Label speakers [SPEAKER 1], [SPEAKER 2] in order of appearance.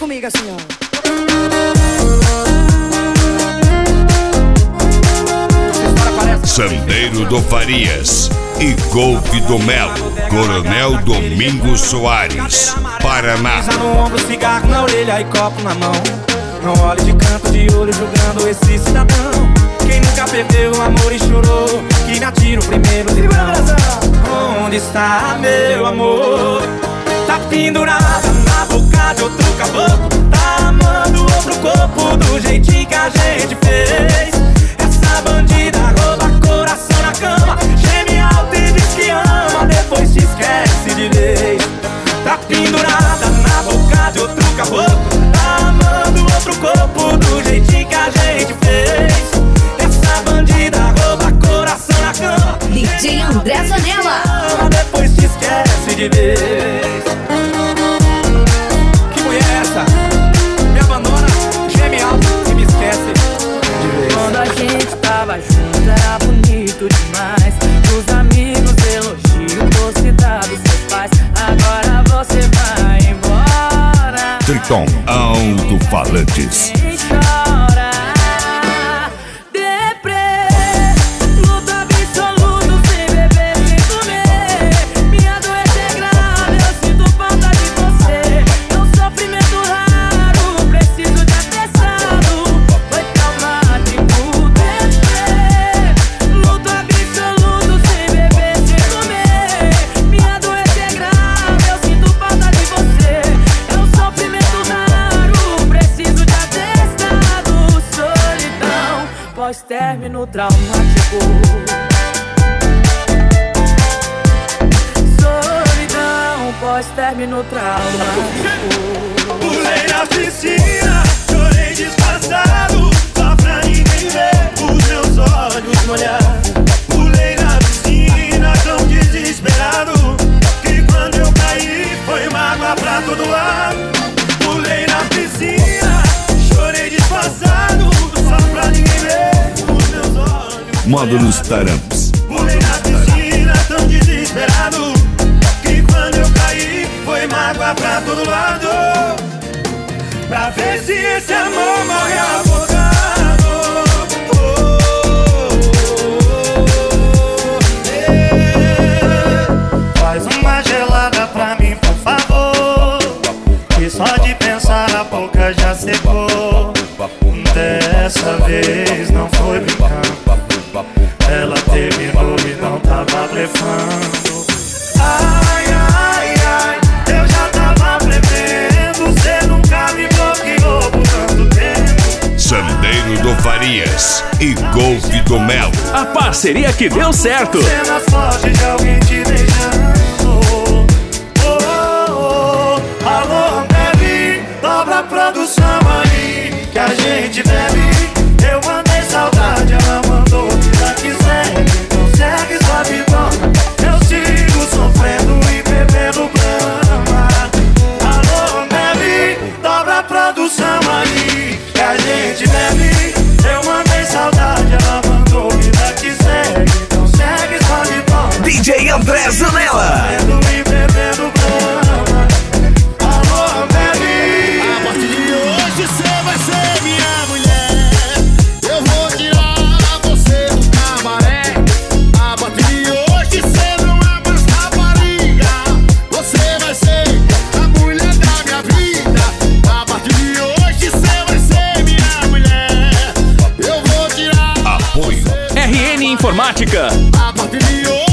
[SPEAKER 1] comigo assim, ó.
[SPEAKER 2] Sandeiro do Farias e Golpe do Melo, Coronel Domingos Soares, Paraná.
[SPEAKER 3] Pisa no ombro, cigarro na orelha e copo na mão. Não olhe de canto de olho julgando esse cidadão. Quem nunca perdeu o amor e chorou, que me atira o primeiro livrão. Onde está meu amor? Tá pendurada na boca de outro caboclo. Tá amando outro corpo do jeitinho que a gente fez. Essa bandida rouba coração na cama, geme alto e diz que ama, depois te esquece de vez. Tá pendurada na boca de outro caboclo. Tá amando outro corpo do jeitinho que a gente fez. Essa bandida rouba coração na cama,
[SPEAKER 4] DJ André Zanella.
[SPEAKER 3] depois te esquece de vez. Que mulher é essa? Me abandona, geme alto e me esquece de vez.
[SPEAKER 5] Quando a gente tava junto era bonito demais. Os amigos elogiam, você dá dos seus pais. Agora você vai embora.
[SPEAKER 2] Triton Alto-Falantes.
[SPEAKER 5] Quem chora? Deprê, luto absoluto, sem beber, sem comer. Minha doença é grave, eu sinto falta de você. É um sofrimento raro, preciso de atestado. Foi traumático. Deprê, luto absoluto, sem beber, sem comer. Minha doença é grave, eu sinto falta de você. É um sofrimento raro, preciso de atestado. Solidão, pós-término traumático. Solidão, pós-término traumático.
[SPEAKER 3] Pulei na piscina, chorei disfarçado, só pra ninguém ver os meus olhos molhar. Pulei na piscina tão desesperado, que quando eu caí foi mágoa pra todo lado. Pulei na piscina, chorei disfarçado, só pra ninguém ver os meus olhos.
[SPEAKER 2] Módulos Taramps.
[SPEAKER 3] Pulei na piscina tão desesperado, que quando eu caí foi mágoa pra todo lado. Pra ver se esse amor morre afogado. Faz uma gelada pra mim, por favor, que só de pensar a boca já secou. Dessa vez não foi brincando, ela terminou e não tava blefando. Ai, ai, ai, eu já tava prevendo, cê nunca me bloqueou por tanto tempo.
[SPEAKER 2] Sandeiro do Farias e Golpe do Melo.
[SPEAKER 6] A parceria que deu certo.
[SPEAKER 3] Cenas fortes de alguém te beijando. Oh, oh, oh. Alô, bebe, dobra a produção aí, que a gente bebe. Eu mandei saudade, ela mandou vida que segue. Então segue sua vidona, eu sigo sofrendo e bebendo brama. Alô, bebe, dobra a produção aí, que a gente bebe. Eu mandei saudade, ela mandou vida que segue. Então segue sua vidona,
[SPEAKER 6] DJ André Zanella.
[SPEAKER 3] sofrendo e bebendo brama. Alô, bebe.
[SPEAKER 7] A partir de hoje cê vai ser minha mulher. Eu vou tirar você do cabaré. A partir de hoje cê não é mais rapariga. Você vai ser a mulher da minha vida. A partir de hoje cê vai ser minha mulher. Eu vou tirar
[SPEAKER 2] Apoio
[SPEAKER 6] RN Informática.
[SPEAKER 7] a partir de hoje.